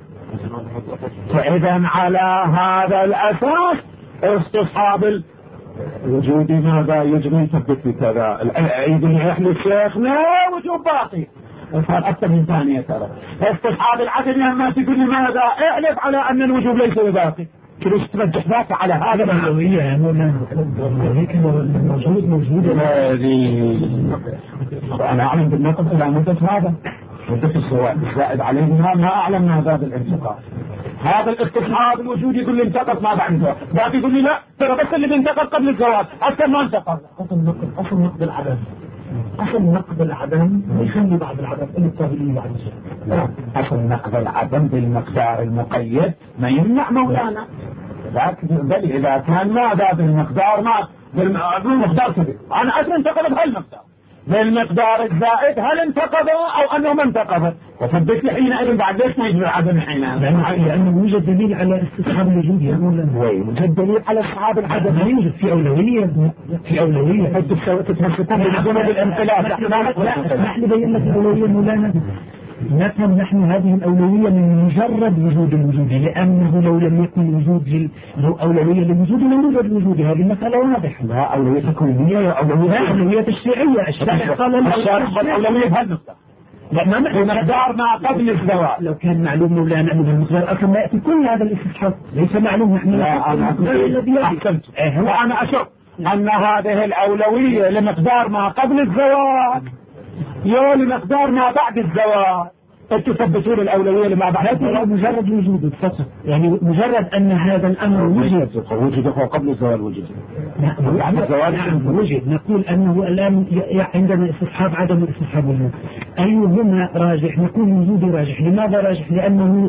فإذا على هذا الأساس استصحاب الوجود ماذا يجري ثبت بكذا يقول يحلف شيخنا وجود باقي، صار أكثر من ثانية ترى. استصحاب العدم لما تقول لي ماذا؟ احلف على أن الوجود ليس بباقي، كيف ترجح ذاك على هذا الأولوية يا مولانا؟ هيك موجود موجود هذه أنا أعلم بالنقد إلى مدة هذا مدة الزواج الزائد عليه ما أعلم ما هذا الانتقاد. هذا الاستصحاب الوجود يقول لي انتقد ما بعد الزواج، بعد يقول لي لا ترى بس اللي بينتقد قبل الزواج أكثر ما انتقد. أصل نقد أصل نقد العدم أصل نقد العدم يخلي بعض العدم اللي التابعين بعد الزواج. أصل نقد العدم بالمقدار المقيد ما يمنع مولانا، لكن بل إذا كان ماذا بالمقدار ما بالمقدار كبير أنا أصلا انتقد بهالمقدار بالمقدار الزائد هل انتقضه أو أنه ما انتقضه، وثبت لي حينئذ بعد ليش ما يجري العدم حينئذ؟ لأنه يوجد دليل على استصحاب الوجود يا مولانا، يوجد دليل على استصحاب العدم، لا يوجد في أولوية في أولوية حتى تتمسكون بالجنة بالانقلاب. نحن بينا في الأولوية مولانا نفهم نحن هذه الأولوية من مجرد وجود الوجود، لأنه لو لم يكن الوجود لو أولوية للوجود لم يوجد الوجود. هذه المسألة واضحة. لا أولوية تكوينية يا أولوية أولوية تشريعية. الشرع قال الشرع الأولوية بهالنقطة بمقدار ما قبل الزواج. لو كان معلوم مولانا أنه بالمقدار أصلا ما يأتي كل هذا الاستصحاب ليس معلوم. نحن لا أنا أحسنت وأنا أشوف أن هذه الأولوية لمقدار ما قبل الزواج يا لمقدار ما بعد الزواج. تثبتون الأولوية لما بعد الزواج مجرد وجود فقط، يعني مجرد أن هذا الأمر وجد وجد قبل الزواج وجد بعد الزواج وجد. نقول أنه الآن عندنا استصحاب عدم استصحاب وجود، أيهما راجح؟ نقول وجود راجح. لماذا راجح؟ لأنه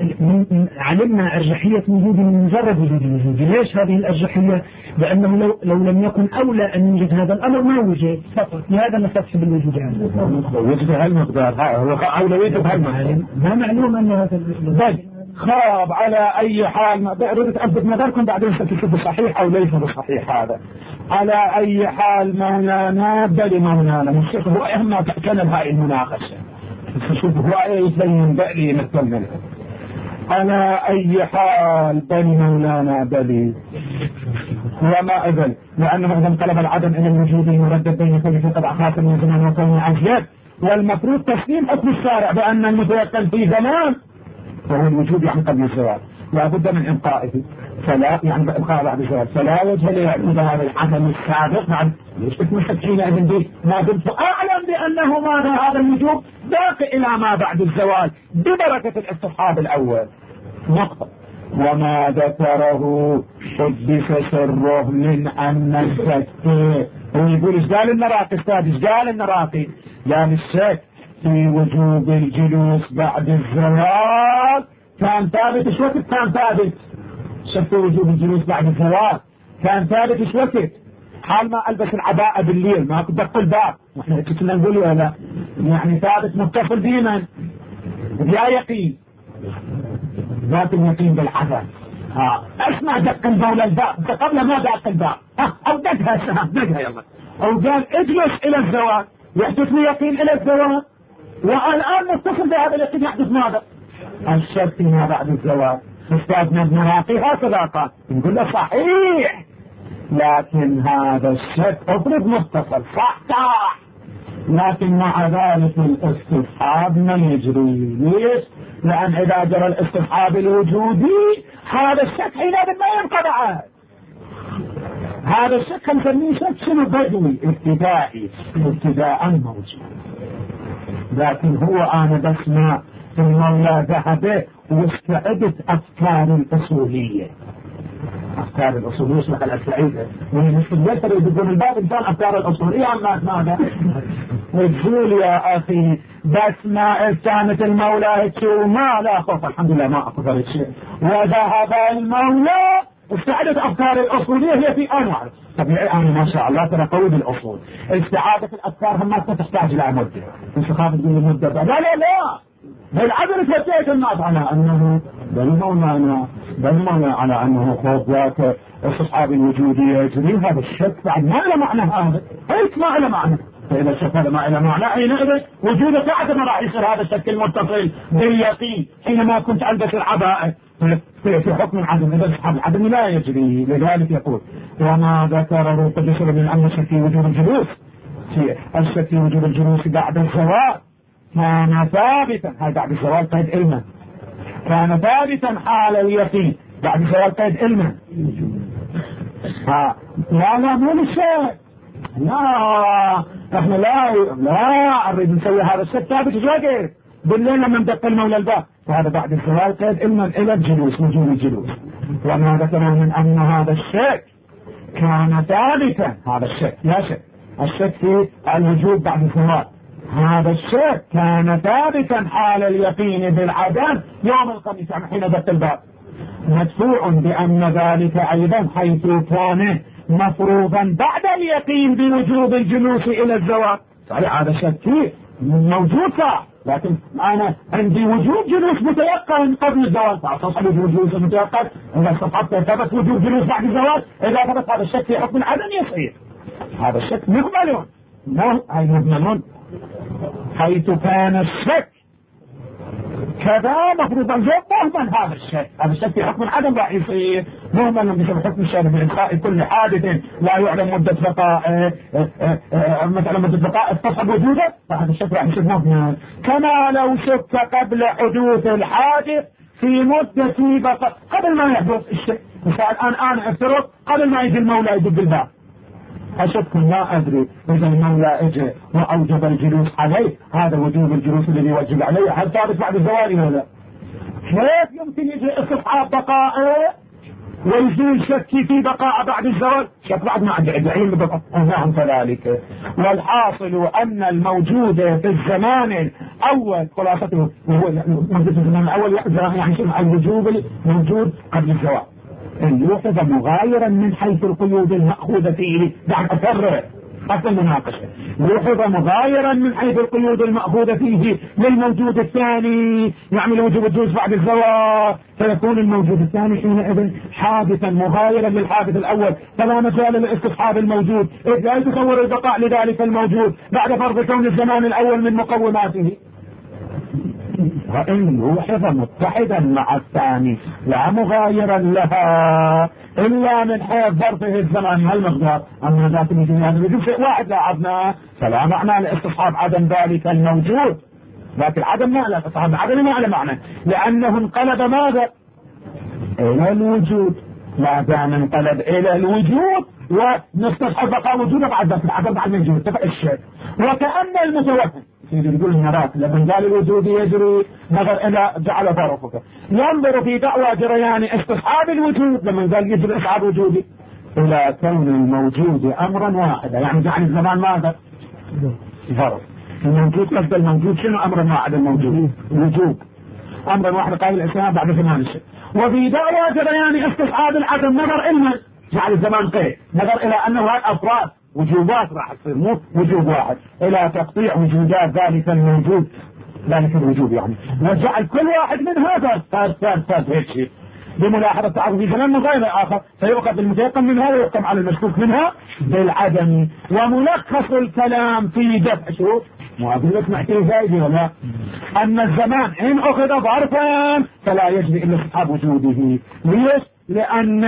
علمنا أرجحية وجود من مجرد وجود الوجود. ليش هذه الأرجحية؟ لأنه لو, لو لم يكن أولى أن يوجد هذا الأمر ما وجد فقط، لهذا نستصحب الوجود عنه. وجد هالمقدار هو أولويته بهالمقدار ما معلوم أن هذا بل خاب على أي حال. ما بأرد أثبت نظركم بعدين ستشوفوا صحيح أو ليس بصحيح. هذا على أي حال مولانا بل مولانا الشيخ هو أهم كان هاي المناقشة شوف هو يبين بألي نتكلم على أي حال بل مولانا بلي وما أذن، لأنه إذا انقلب العدم إلى الوجود المردد بين كل قطع خاصة من زمان وكون عجيب، والمفروض تسليم حكم الشارع بأن المتيقن في زمان وهو الوجود يعني قبل الزواج لا بد من إبقائه، فلا يعني إبقاء بعد الزواج فلا وجه لاعتبار العدم السابق. بعد ليش تتمسك حينئذ به؟ ما دمت أعلم بأنه ماذا هذا الوجود باقي إلى ما بعد الزواج ببركة الاستصحاب الأول. نقطة. وما ذكره حدث سره من أن الشك ويقول إيش قال النراقي استاذ إيش قال النراقي؟ قال الشك في وجوب الجلوس بعد الزواج كان ثابت. ايش وقت كان ثابت؟ شك في وجوب الجلوس بعد الزواج كان ثابت ايش وقت؟ حال ما ألبس العباءة بالليل ما كنت دق الباب واحنا كنا نقول ولا يعني ثابت متصل ديما بلا يقين ذات اليقين بالعدم. ها اسمع دق الباب الباب قبل ما دق الباب ها او دقها سهم دقها يلا او قال اجلس الى الزواج يحدث لي يقين الى الزواج والآن نتصل بهذا اليقين يحدث ماذا؟ الشك فيما بعد الزواج. أستاذنا ابن راقي هكذا قال، نقول له صحيح، لكن هذا الشك افرض متصل صح صح، لكن مع ذلك الاستصحاب ما يجري. ليش؟ لأن إذا جرى الاستصحاب الوجودي هذا الشك حينئذ ما يبقى بعد. هذا الشك نسميه شك شنو؟ بدوي ابتدائي، ابتداء موجود. لكن هو أنا بس ما ثم الله ذهب واستعدت أفكار الأصولية. أفكار الأصولية اسمها الأسعيدة من السلسة يدقون الباب إنسان أفكار الأصولية عما ماذا؟ وتقول يا أخي بس ما كانت المولى تشوف ما لا خوف الحمد لله ما أفكر شيء وذهب المولى استعادة أفكار الأصولية هي في أنواع طبيعي. أنا ما شاء الله ترى قوي بالأصول. استعادة الأفكار هم ما تحتاج إلى مدة. مش خاف تقول المدة لا لا لا بالعدل تفتيت الناس على أنه بل مولانا بل مولانا على أنه خوف ذاك استصحاب الوجودية يجري. هذا الشك بعد ما له معنى. هذا هيك ما له معنى. فإذا الشك هذا ما له معنى حينئذ وجود ساعة ما راح يصير هذا الشك المتصل باليقين حينما كنت ألبس العباءة في حكم العدم. إذا استصحاب العدم لا يجري. لذلك يقول وما ذكره قدس من أن الشك في وجود الجلوس في الشك في وجود الجلوس بعد الزواج كان ثابتا. هاي بعد الزوال قيد علما. كان ثابتا حال اليقين بعد الزوال قيد علما. ها لا لا مو للشك لا احنا لا لا نريد نسوي هذا الشك ثابت وجاكر بالليل لما ندق المولى الباب. وهذا بعد الزوال قيد علما الى الجلوس وجود الجلوس. وما ذكرنا من ان هذا الشك كان ثابتا. هذا الشك لا شك الشك في الوجود بعد الزوال هذا الشك كان ثابتا حال اليقين بالعدم يوم الخميس حين دق الباب مدفوع بأن ذلك أيضا حيث كان مفروضا بعد اليقين بوجوب الجلوس إلى الزواج. صحيح هذا الشك موجود صح لكن أنا عندي وجوب جلوس متيقن قبل الزواج. فأصحب وجوب جلوس متيقن إذا استطعت ثبت وجوب جلوس بعد الزواج إذا ثبت هذا الشك في حكم العدم يصير. هذا الشك مهمل مو أي مهمل حيث كان الشك كذا مفروض الجواب مهمل. هذا الشك هذا الشك في حكم العدم راح يصير مهمل بسبب حكم الشارع بإلقاء كل حادث لا يعلم مدة بقاء مثلا مدة بقاء استصحب وجوده. فهذا الشك راح يصير مهمل كما لو شك قبل حدوث الحادث في مدة بقاء قبل ما يحدث الشك. الآن أنا افترض قبل ما يجي المولى يدق الباب أشك لا أدري إذا المولى اجى وأوجب الجلوس عليه هذا وجوب الجلوس الذي يوجب عليه هل ثابت بعد الزوال ولا؟ كيف يمكن يجي استصحاب بقائه ويزول شكي في بقاء بعد الزوال؟ شك بعد ما عندي علم بقاء. نعم كذلك. والحاصل أن الموجود في الزمان الأول خلاصته وهو موجود في الزمان الأول يعني الوجوب الموجود قبل الزوال يوحظ مغايرا من حيث القيود المأخوذة فيه. دعم أكرر قبل المناقشة. يوحظ مغايرا من حيث القيود المأخوذة فيه للموجود الثاني يعمل وجوب الجلوس بعد الزواج فيكون الموجود الثاني حينئذ حادثا مغايرا للحادث الأول فلا مجال لاستصحاب الموجود إذ لا يتصور البقاء لذلك الموجود بعد فرض كون الزمان الأول من مقوماته. وإن يوحظ متحدا مع الثاني لا مغايرا لها إلا من حيث ظرفه الزمان والمقدار. أما ذات الوجود شيء واحد لاحظناه فلا معنى لاستصحاب عدم ذلك الموجود. لكن عدم ما لا استصحاب عدم ما له معنى لأنه انقلب ماذا؟ إلى الوجود. ما دام انقلب إلى الوجود ونستصحب بقاء وجوده بعد ذلك العدم بعد الوجود اتفق الشيء. وكأن المتوهم يقول النراك لمن قال الوجود يجري نظر إلى جعل ظرفك ينظر في دعوى جريان استصحاب الوجود لمن قال يجري استصحاب وجودي إلى كون الموجود أمرا واحدا يعني جعل الزمان ماذا؟ ظرف. الموجود قصد الموجود شنو أمرا واحدا الموجود وجود أمرا واحدا قال الإسلام بعد ثمان شيء. وفي دعوى جريان استصحاب العدم نظر إلما جعل الزمان قيد نظر إلى أنه هذا أفراد وجوبات راح تصير مو وجوب واحد إلى تقطيع وجودات ذلك الموجود ذلك الوجود يعني وجعل كل واحد من هذا ثالث ثالث ثالث هيك شيء بملاحظة تعرض في زمان مغاير آخر فيوقف المتيقن منها ويحكم على المشكوك منها بالعدم. وملخص الكلام في دفع شو ما أقول لك نحكي فايدة ولا أن الزمان إن أخذ ظرفا فلا يجري إلا أصحاب وجوده. ليش؟ لأن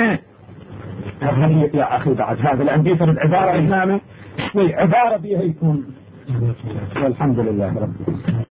يا أخي بعد هذا لأن بيفرد عبارة إمامة شوي عبارة بيها يكون. والحمد لله رب